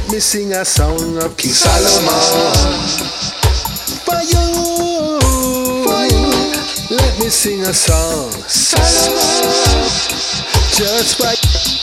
Let me sing a song of King Solomon. For you, for you. Let me sing a song, Solomon. Just for